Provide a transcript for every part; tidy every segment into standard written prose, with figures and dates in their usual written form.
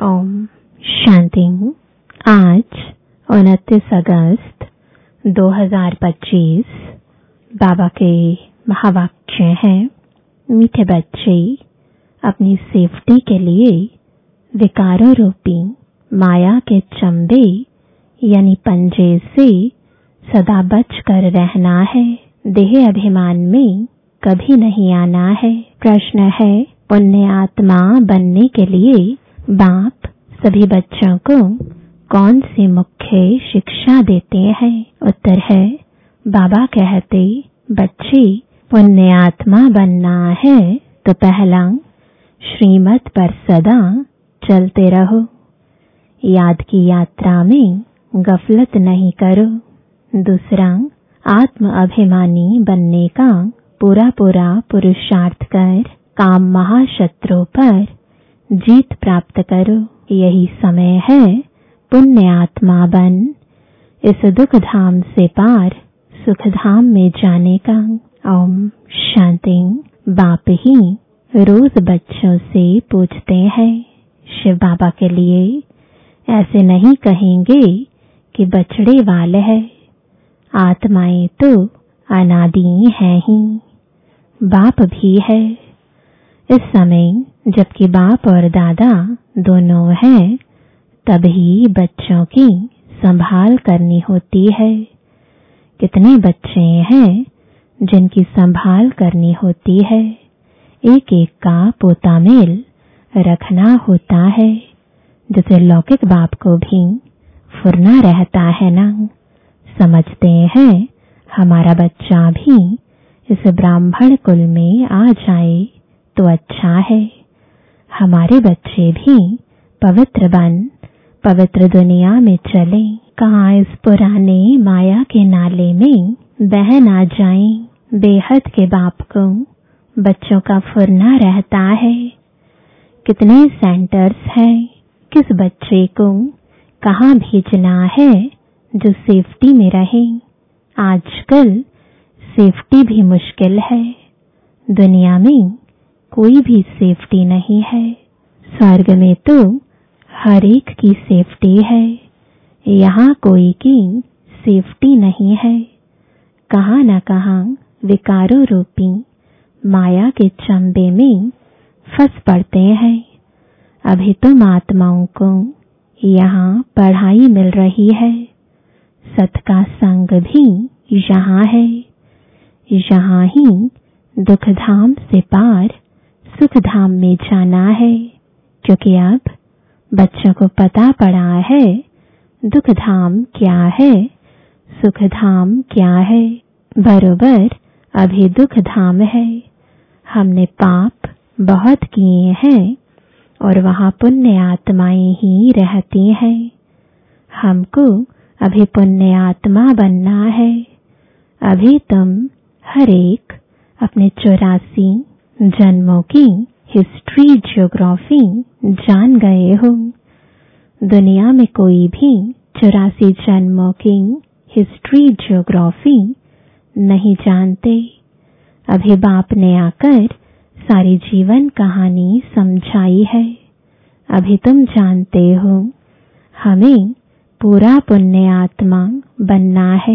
ओम शांति। आज 29 अगस्त 2025 बाबा के महावाक्य हैं। मीठे बच्चे, अपनी सेफ्टी के लिए विकारों रूपी माया के चंबे यानी पंजे से सदा बच कर रहना है। देह अभिमान में कभी नहीं आना है। प्रश्न है, पुण्य आत्मा बनने के लिए बाप सभी बच्चों को कौन सी मुख्य शिक्षा देते हैं? उत्तर है, बाबा कहते, बच्चे पुण्य आत्मा बनना है तो पहला श्रीमत पर सदा चलते रहो। याद की यात्रा में गफलत नहीं करो। दूसरा, आत्म अभिमानी बनने का पूरा पुरुषार्थ कर काम महाशत्रु पर जीत प्राप्त करो। यही समय है पुण्य आत्मा बन इस दुख धाम से पार सुख धाम में जाने का। ओम शांति। बाप ही रोज बच्चों से पूछते हैं, शिव बाबा के लिए ऐसे नहीं कहेंगे कि बछड़े वाले है, आत्माएं तो अनादि है ही। बाप भी है। इस समय जबकि बाप और दादा दोनों हैं, तभी बच्चों की संभाल करनी होती है। कितने बच्चे हैं जिनकी संभाल करनी होती है। एक एक का पोता मेल रखना होता है, जिसे लौकिक बाप को भी फुरना रहता है ना। समझते हैं हमारा बच्चा भी इस ब्राह्मण कुल में आ जाए तो अच्छा है। हमारे बच्चे भी पवित्र बन पवित्र दुनिया में चले। कहाँ इस पुराने माया के नाले में बह ना जाएं। बेहद के बाप को बच्चों का फुरना रहता है। कितने सेंटर्स हैं, किस बच्चे को कहाँ भेजना है जो सेफ्टी में रहे। आजकल सेफ्टी भी मुश्किल है। दुनिया में कोई भी सेफ्टी नहीं है। स्वर्ग में तो हर एक की सेफ्टी है। यहाँ कोई की सेफ्टी नहीं है। कहाँ न कहाँ विकारों रूपी माया के चंबे में फंस पड़ते हैं। अभी तुम आत्माओं को यहाँ पढ़ाई मिल रही है। सत का संग भी यहाँ है। यहाँ ही दुख धाम से पार सुख धाम में जाना है। क्योंकि अब बच्चों को पता पड़ा है दुख धाम क्या है, सुख धाम क्या है। बरोबर अभी दुख धाम है। हमने पाप बहुत किए हैं और वहाँ पुण्य आत्माएं ही रहती हैं। हमको अभी पुण्य आत्मा बनना है। अभी तुम हर एक अपने 84 जन्मों की हिस्ट्री ज्योग्राफी जान गए हो। दुनिया में कोई भी 84 जन्मों की हिस्ट्री ज्योग्राफी नहीं जानते। अभी बाप ने आकर सारी जीवन कहानी समझाई है। अभी तुम जानते हो हमें पूरा पुण्य आत्मा बनना है।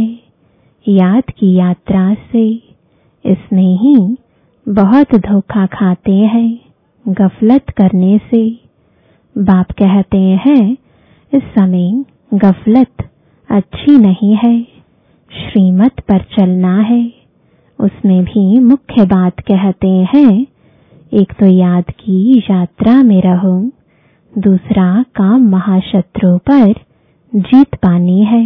याद की यात्रा से इसमें ही बहुत धोखा खाते हैं, गफलत करने से। बाप कहते हैं इस समय गफलत अच्छी नहीं है। श्रीमत पर चलना है। उसमें भी मुख्य बात कहते हैं, एक तो याद की यात्रा में रहो, दूसरा काम महाशत्रु पर जीत पानी है।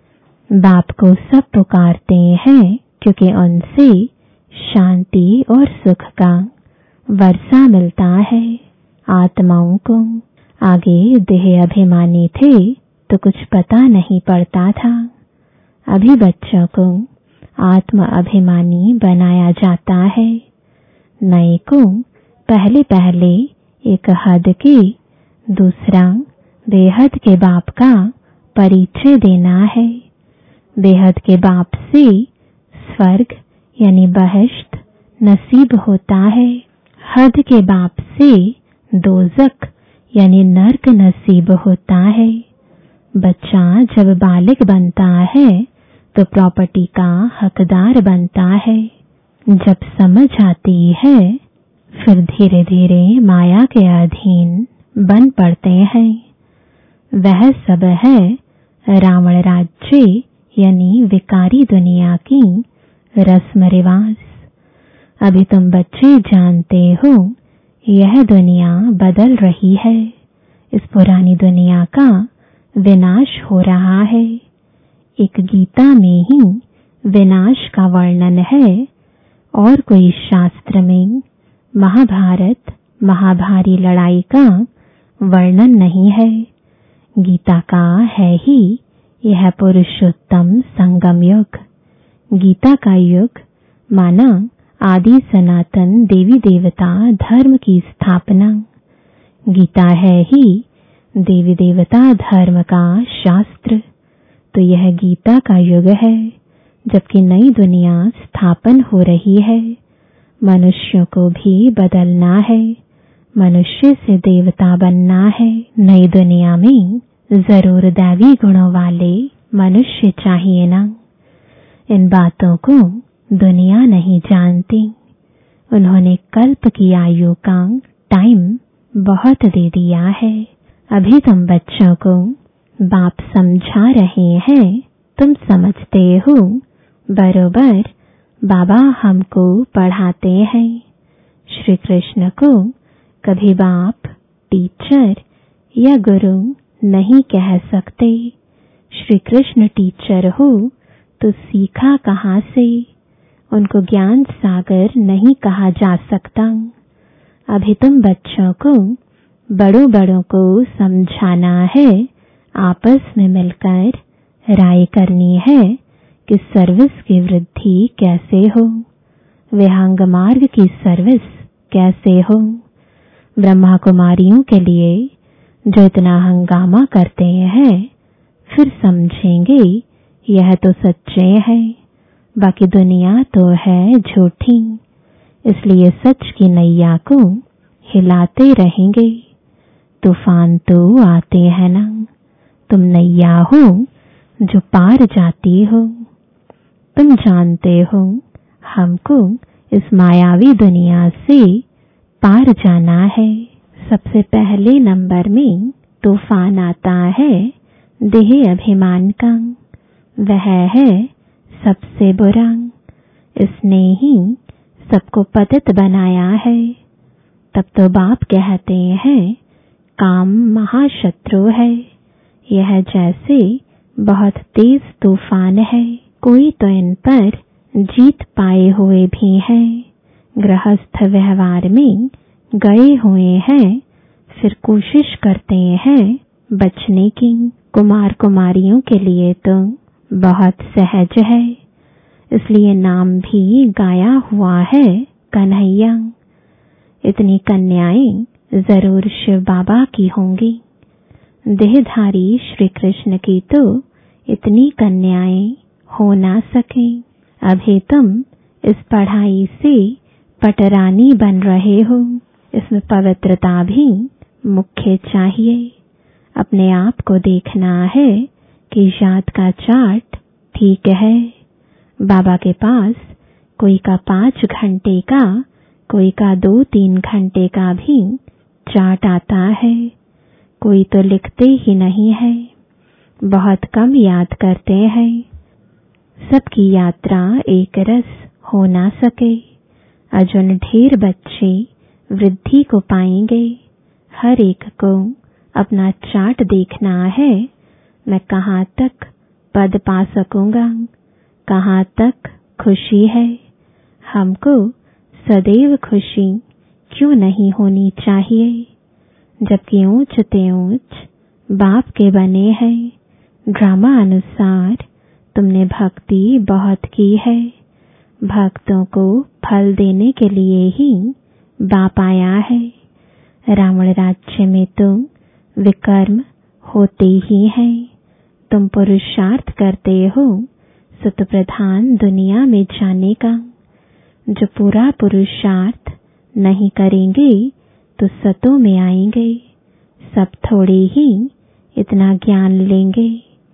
बाप को सब पुकारते हैं क्योंकि उनसे शांति और सुख का वर्षा मिलता है आत्माओं को। आगे देह अभिमानी थे तो कुछ पता नहीं पड़ता था। अभी बच्चों को आत्म अभिमानी बनाया जाता है। नए को पहले पहले एक हद के, दूसरा बेहद के बाप का परिचय देना है। बेहद के बाप से स्वर्ग यानी बहिश्त नसीब होता है। हद के बाप से दोज़ख यानी नर्क नसीब होता है। बच्चा जब बालिग बनता है तो प्रॉपर्टी का हकदार बनता है। जब समझ आती है फिर धीरे धीरे माया के अधीन बन पड़ते हैं। वह सब है रावण राज्य यानी विकारी दुनिया की रस्म रिवाज। अभी तुम बच्चे जानते हो यह दुनिया बदल रही है। इस पुरानी दुनिया का विनाश हो रहा है। एक गीता में ही विनाश का वर्णन है और कोई शास्त्र में महाभारत महाभारी लड़ाई का वर्णन नहीं है। गीता का है ही यह पुरुषोत्तम संगम युग। गीता का युग माना आदि सनातन देवी देवता धर्म की स्थापना। गीता है ही देवी देवता धर्म का शास्त्र। तो यह गीता का युग है जबकि नई दुनिया स्थापन हो रही है। मनुष्यों को भी बदलना है, मनुष्य से देवता बनना है। नई दुनिया में जरूर दैवी गुणों वाले मनुष्य चाहिए ना। इन बातों को दुनिया नहीं जानती। उन्होंने कल्प की आयु का टाइम बहुत दे दिया है। अभी तुम बच्चों को बाप समझा रहे हैं। तुम समझते हो बरोबर बाबा हमको पढ़ाते हैं। श्री कृष्ण को कभी बाप, टीचर या गुरु नहीं कह सकते। श्री कृष्ण टीचर हो तो सीखा कहाँ से? उनको ज्ञान सागर नहीं कहा जा सकता। अभी तुम बच्चों को बड़ों बड़ों को समझाना है। आपस में मिलकर राय करनी है कि सर्विस की वृद्धि कैसे हो, विहंग मार्ग की सर्विस कैसे हो। ब्रह्मा कुमारियों के लिए जो इतना हंगामा करते हैं फिर समझेंगे यह तो सच्चे है, बाकी दुनिया तो है झूठी। इसलिए सच की नैया को हिलाते रहेंगे। तूफान तो आते हैं ना। तुम नैया हो जो पार जाती हो। तुम जानते हो हमको इस मायावी दुनिया से पार जाना है। सबसे पहले नंबर में तूफान आता है देह अभिमान का। वह है सबसे बुरा। इसने ही सबको पतित बनाया है। तब तो बाप कहते हैं काम महाशत्रु है। यह जैसे बहुत तेज तूफान है। कोई तो इन पर जीत पाए हुए भी हैं। गृहस्थ व्यवहार में गए हुए हैं, फिर कोशिश करते हैं बचने की। कुमार कुमारियों के लिए तो बहुत सहज है। इसलिए नाम भी गाया हुआ है कन्हैया। इतनी कन्याएं जरूर शिव बाबा की होंगी। देहधारी श्री कृष्ण की तो इतनी कन्याएं हो ना सके। अभी तुम इस पढ़ाई से पटरानी बन रहे हो। इसमें पवित्रता भी मुख्य चाहिए। अपने आप को देखना है कि जात का चार्ट ठीक है। बाबा के पास कोई का 5 घंटे का, कोई का 2-3 घंटे का भी चार्ट आता है। कोई तो लिखते ही नहीं है, बहुत कम याद करते हैं। सबकी यात्रा एक रस हो ना सके। अजुन ढेर बच्चे वृद्धि को पाएंगे। हर एक को अपना चार्ट देखना है। मैं कहाँ तक पद पा सकूंगा, कहाँ तक खुशी है। हमको सदैव खुशी क्यों नहीं होनी चाहिए, जबकि ऊंच ते ऊंच बाप के बने हैं। ड्रामा अनुसार तुमने भक्ति बहुत की है। भक्तों को फल देने के लिए ही बाप आया है। रावण राज्य में तो विकर्म होते ही हैं। तुम पुरुषार्थ करते हो सत प्रधान दुनिया में जाने का। जो पूरा पुरुषार्थ नहीं करेंगे तो सतों में आएंगे। सब थोड़े ही इतना ज्ञान लेंगे,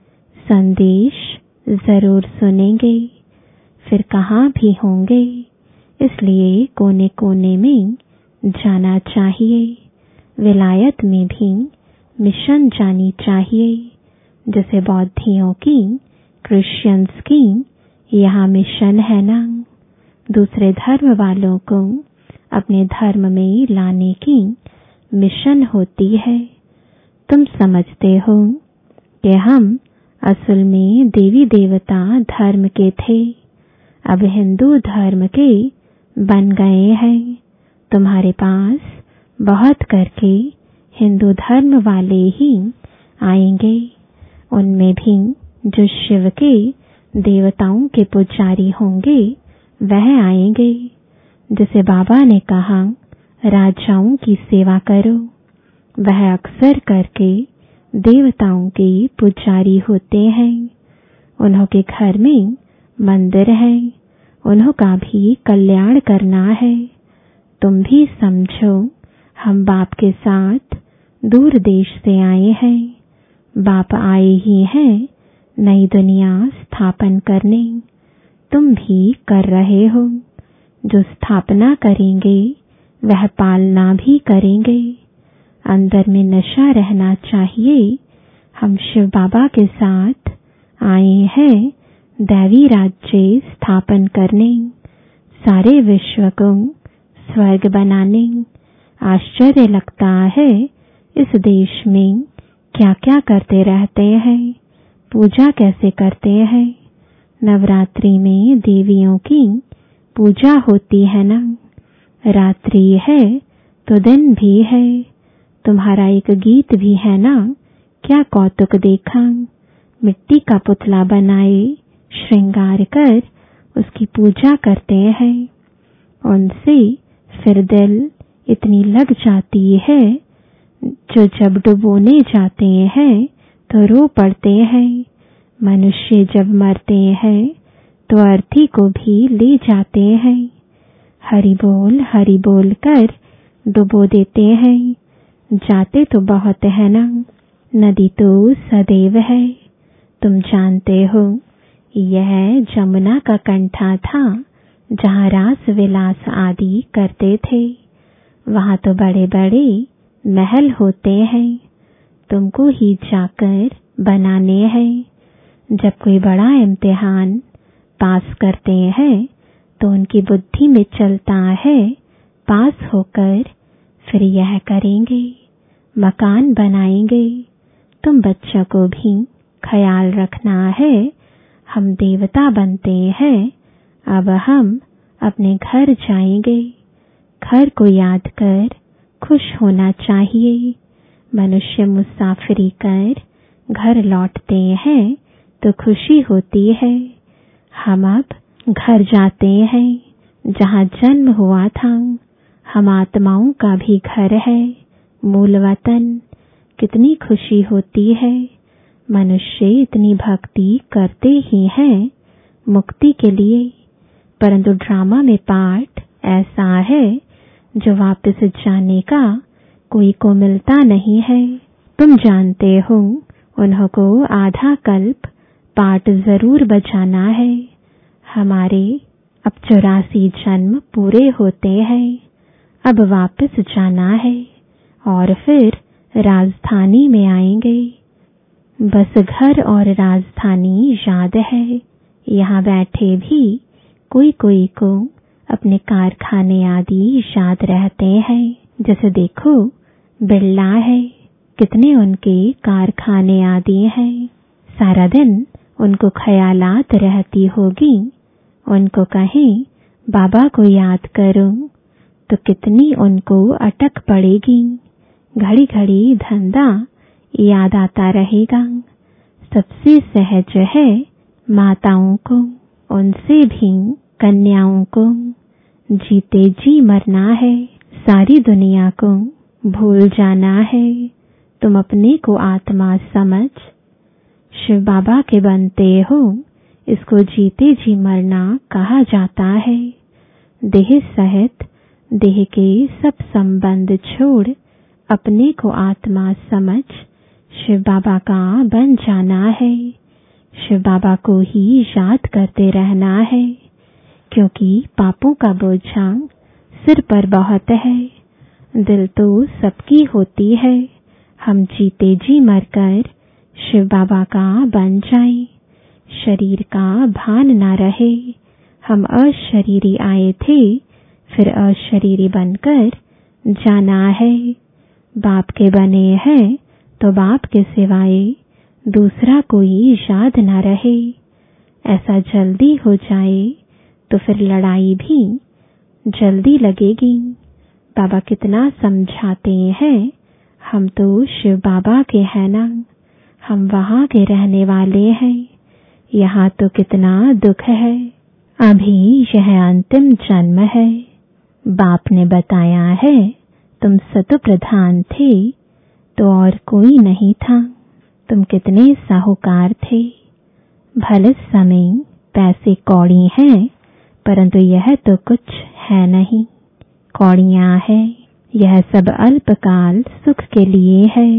संदेश जरूर सुनेंगे, फिर कहाँ भी होंगे। इसलिए कोने कोने में जाना चाहिए। विलायत में भी मिशन जानी चाहिए। जैसे बौद्धियों की, क्रिश्चियंस की यहाँ मिशन है ना। दूसरे धर्म वालों को अपने धर्म में लाने की मिशन होती है। तुम समझते हो कि हम असल में देवी देवता धर्म के थे, अब हिंदू धर्म के बन गए हैं। तुम्हारे पास बहुत करके हिंदू धर्म वाले ही आएंगे। उनमें भी जो शिव के देवताओं के पुजारी होंगे वह आएंगे। जैसे बाबा ने कहा, राजाओं की सेवा करो, वह अक्सर करके देवताओं के पुजारी होते हैं। उन्हों के घर में मंदिर है, उन्हों का भी कल्याण करना है। तुम भी समझो, हम बाप के साथ दूर देश से आए हैं। बाप आए ही हैं नई दुनिया स्थापन करने। तुम भी कर रहे हो। जो स्थापना करेंगे वह पालना भी करेंगे। अंदर में नशा रहना चाहिए। हम शिव बाबा के साथ आए हैं दैवी राज्य स्थापन करने, सारे विश्व को स्वर्ग बनाने। आश्चर्य लगता है इस देश में क्या क्या करते रहते हैं, पूजा कैसे करते हैं। नवरात्रि में देवियों की पूजा होती है ना। रात्रि है तो दिन भी है। तुम्हारा एक गीत भी है ना, क्या कौतुक देखा। मिट्टी का पुतला बनाए श्रृंगार कर उसकी पूजा करते हैं। उनसे फिर दिल इतनी लग जाती है, जो जब डुबोने जाते हैं तो रो पड़ते हैं। मनुष्य जब मरते हैं तो अर्थी को भी ले जाते हैं। हरि बोल कर डुबो देते हैं। जाते तो बहुत है ना, नदी तो सदैव है। तुम जानते हो यह जमुना का कंठा था जहाँ रास विलास आदि करते थे। वहाँ तो बड़े बड़े महल होते हैं, तुमको ही जाकर बनाने हैं। जब कोई बड़ा इम्तिहान पास करते हैं तो उनकी बुद्धि में चलता है, पास होकर फिर यह करेंगे, मकान बनाएंगे। तुम बच्चों को भी ख्याल रखना है। हम देवता बनते हैं, अब हम अपने घर जाएंगे। घर को याद कर खुश होना चाहिए। मनुष्य मुसाफिरी कर घर लौटते हैं तो खुशी होती है। हम अब घर जाते हैं जहाँ जन्म हुआ था। हम आत्माओं का भी घर है, मूल वतन। कितनी खुशी होती है। मनुष्य इतनी भक्ति करते ही हैं मुक्ति के लिए, परंतु ड्रामा में पार्ट ऐसा है जो वापस जाने का कोई को मिलता नहीं है। तुम जानते हो उन्हों को आधा कल्प पार्ट जरूर बचाना है। हमारे अब 84 जन्म पूरे होते हैं, अब वापस जाना है और फिर राजधानी में आएंगे। बस घर और राजधानी याद है। यहाँ बैठे भी कोई कोई को अपने कारखाने आदि याद रहते हैं। जैसे देखो बिरला है, कितने उनके कारखाने आदि हैं। सारा दिन उनको ख्यालात रहती होगी। उनको कहें बाबा को याद करो तो कितनी उनको अटक पड़ेगी। घड़ी घड़ी धंधा याद आता रहेगा। सबसे सहज है माताओं को, उनसे भी कन्याओं को। जीते जी मरना है, सारी दुनिया को भूल जाना है। तुम अपने को आत्मा समझ शिव बाबा के बनते हो। इसको जीते जी मरना कहा जाता है। देह सहित देह के सब संबंध छोड़ अपने को आत्मा समझ शिव बाबा का बन जाना है। शिव बाबा को ही याद करते रहना है, क्योंकि पापों का बोझा सिर पर बहुत है। दिल तो सबकी होती है, हम जीते जी मरकर शिव बाबा का बन जाएं। शरीर का भान ना रहे, हम अशरीरी आए थे, फिर अशरीरी बनकर जाना है। बाप के बने हैं तो बाप के सिवाय दूसरा कोई याद ना रहे। ऐसा जल्दी हो जाए तो फिर लड़ाई भी जल्दी लगेगी। बाबा कितना समझाते हैं, हम तो शिव बाबा के हैं ना, हम वहां के रहने वाले हैं। यहाँ तो कितना दुख है। अभी यह अंतिम जन्म है। बाप ने बताया है, तुम सतो प्रधान थे तो और कोई नहीं था। तुम कितने साहूकार थे। भले समय पैसे कौड़ी हैं, परंतु यह तो कुछ है नहीं। कौड़ियां है, यह सब अल्पकाल सुख के लिए है।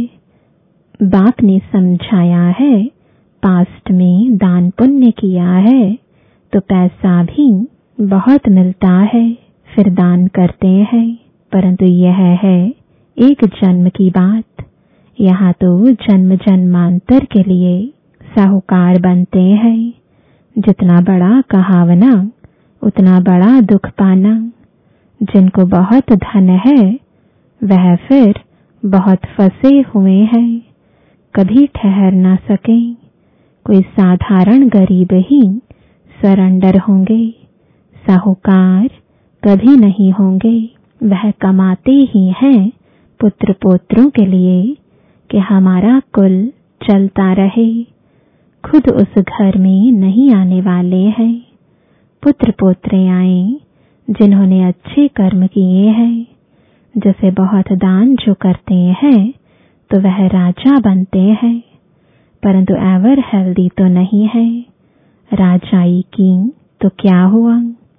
बाप ने समझाया है, पास्ट में दान पुण्य किया है तो पैसा भी बहुत मिलता है, फिर दान करते हैं। परंतु यह है एक जन्म की बात। यहाँ तो जन्म जन्मांतर के लिए साहूकार बनते हैं। जितना बड़ा कहावना उतना बड़ा दुख पाना। जिनको बहुत धन है वह फिर बहुत फंसे हुए हैं, कभी ठहर ना सके। कोई साधारण गरीब ही सरेंडर होंगे, साहूकार कभी नहीं होंगे। वह कमाते ही हैं पुत्र पोत्रों के लिए कि हमारा कुल चलता रहे। खुद उस घर में नहीं आने वाले हैं। पुत्र पोत्रे आए जिन्होंने अच्छे कर्म किए हैं। जैसे बहुत दान जो करते हैं तो वह राजा बनते हैं, परंतु एवर हेल्दी तो नहीं है। राजाई की तो क्या हुआ,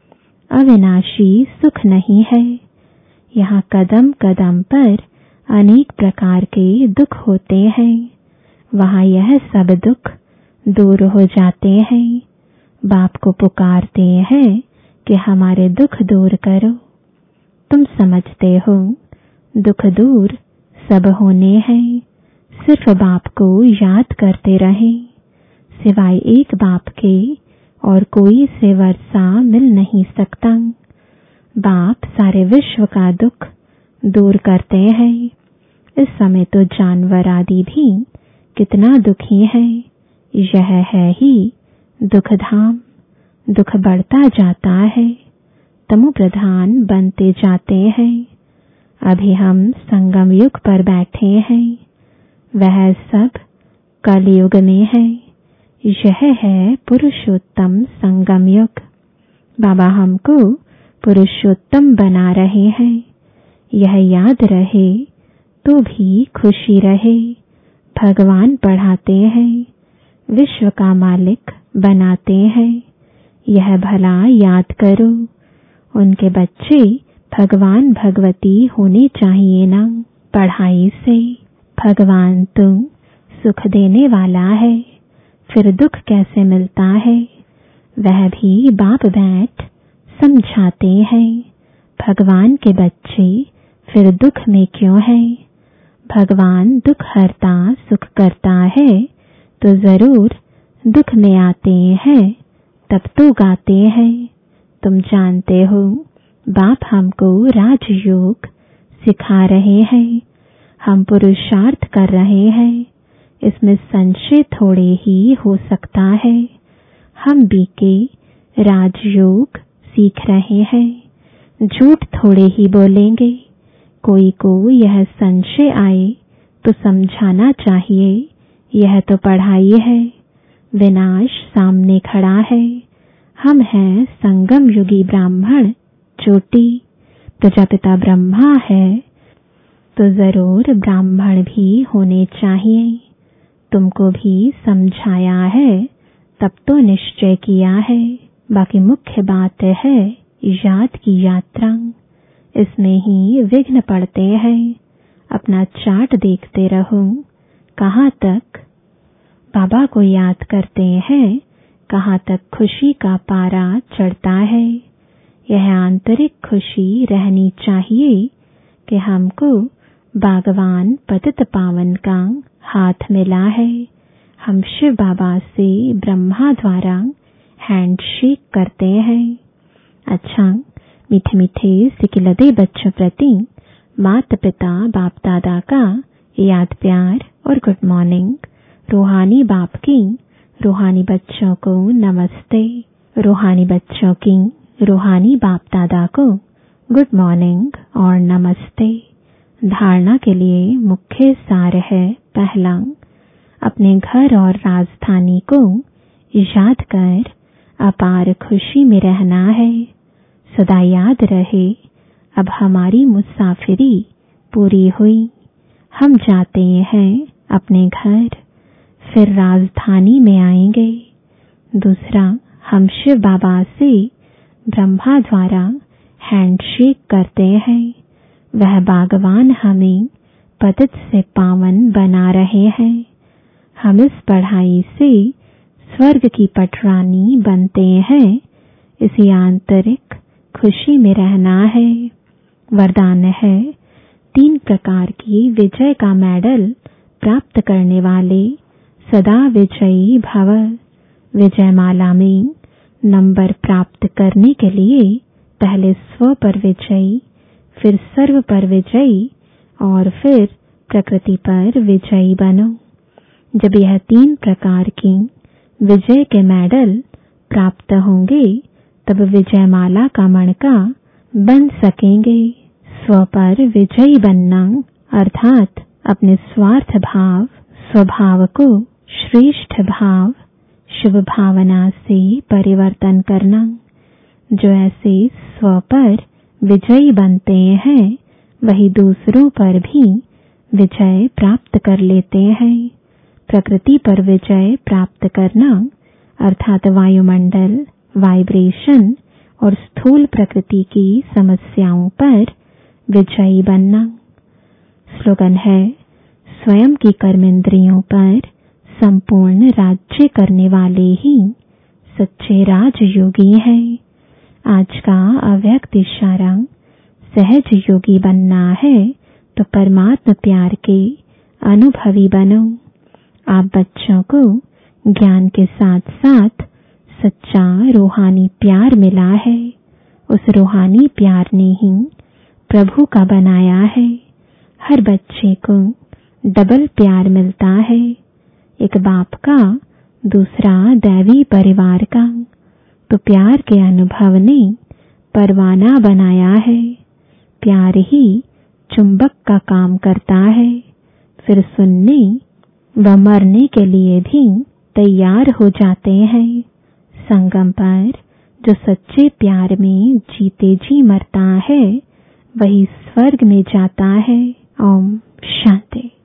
अविनाशी सुख नहीं है। यहाँ कदम कदम पर अनेक प्रकार के दुख होते हैं। वहाँ यह सब दुख दूर हो जाते हैं। बाप को पुकारते हैं कि हमारे दुख दूर करो। तुम समझते हो दुख दूर सब होने हैं, सिर्फ बाप को याद करते रहे। सिवाय एक बाप के और कोई से वर्षा मिल नहीं सकता। बाप सारे विश्व का दुख दूर करते हैं। इस समय तो जानवर आदि भी कितना दुखी है। यह है ही दुख धाम। दुख बढ़ता जाता है, तमो प्रधान बनते जाते हैं। अभी हम संगम युग पर बैठे हैं, वह सब कलयुग में है। यह है पुरुषोत्तम संगम युग। बाबा हमको पुरुषोत्तम बना रहे हैं। यह याद रहे तो भी खुशी रहे। भगवान पढ़ाते हैं, विश्व का मालिक बनाते हैं। यह भला याद करो, उनके बच्चे भगवान भगवती होने चाहिए ना। पढ़ाई से भगवान तो सुख देने वाला है, फिर दुख कैसे मिलता है वह भी बाप बैठ समझाते हैं। भगवान के बच्चे फिर दुख में क्यों हैं? भगवान दुख हरता सुख करता है तो जरूर दुख में आते हैं, तब तो गाते हैं। तुम जानते हो बाप हमको राजयोग सिखा रहे हैं। हम पुरुषार्थ कर रहे हैं, इसमें संशय थोड़े ही हो सकता है। हम बीके राजयोग सीख रहे हैं, झूठ थोड़े ही बोलेंगे। कोई को यह संशय आए तो समझाना चाहिए, यह तो पढ़ाई है। विनाश सामने खड़ा है। हम हैं संगम युगी ब्राह्मण चोटी। प्रजापिता ब्रह्मा है तो जरूर ब्राह्मण भी होने चाहिए। तुमको भी समझाया है, तब तो निश्चय किया है। बाकी मुख्य बात है याद की यात्रा। इसमें ही विघ्न पड़ते हैं। अपना चार्ट देखते रहो। कहाँ तक बाबा को याद करते हैं, कहाँ तक खुशी का पारा चढ़ता है। यह आंतरिक खुशी रहनी चाहिए कि हमको भगवान पतित पावन का हाथ मिला है। हम शिव बाबा से ब्रह्मा द्वारा हैंडशेक करते हैं। अच्छा, मीठे मीठे सिकिलदे बच्चों प्रति माता पिता बाप दादा का याद प्यार और गुड मॉर्निंग। रूहानी बाप की रूहानी बच्चों को नमस्ते। रूहानी बच्चों की रूहानी बाप दादा को गुड मॉर्निंग और नमस्ते। धारणा के लिए मुख्य सार है, पहला, अपने घर और राजधानी को याद कर अपार खुशी में रहना है। सदा याद रहे, अब हमारी मुसाफिरी पूरी हुई, हम जाते हैं अपने घर, फिर राजधानी में आएंगे। दूसरा, हम शिव बाबा से ब्रह्मा द्वारा हैंडशेक करते हैं। वह भगवान हमें पतित से पावन बना रहे हैं। हम इस पढ़ाई से स्वर्ग की पटरानी बनते हैं। इसी आंतरिक खुशी में रहना है। वरदान है, 3 प्रकार की विजय का मेडल प्राप्त करने वाले सदा विजयी भव। विजयमाला में नंबर प्राप्त करने के लिए पहले स्व पर विजयी, फिर सर्व पर विजयी और फिर प्रकृति पर विजयी बनो। जब यह 3 प्रकार की विजय के मेडल प्राप्त होंगे तब विजयमाला का मणका बन सकेंगे। स्व पर विजयी बनना अर्थात अपने स्वार्थ भाव स्वभाव को श्रेष्ठ भाव शुभ भावना से परिवर्तन करना। जो ऐसे स्व पर विजयी बनते हैं वही दूसरों पर भी विजय प्राप्त कर लेते हैं। प्रकृति पर विजय प्राप्त करना अर्थात वायुमंडल, वाइब्रेशन और स्थूल प्रकृति की समस्याओं पर विजयी बनना। स्लोगन है, स्वयं की कर्मेंद्रियों पर संपूर्ण राज्य करने वाले ही सच्चे राजयोगी हैं। आज का अव्यक्त इशारा, सहज योगी बनना है तो परमात्मा प्यार के अनुभवी बनो। आप बच्चों को ज्ञान के साथ साथ सच्चा रूहानी प्यार मिला है। उस रूहानी प्यार ने ही प्रभु का बनाया है। हर बच्चे को डबल प्यार मिलता है, एक बाप का, दूसरा दैवी परिवार का। तो प्यार के अनुभव ने परवाना बनाया है। प्यार ही चुंबक का काम करता है, फिर सुनने व मरने के लिए भी तैयार हो जाते हैं। संगम पर जो सच्चे प्यार में जीते जी मरता है वही स्वर्ग में जाता है। ओम शांति।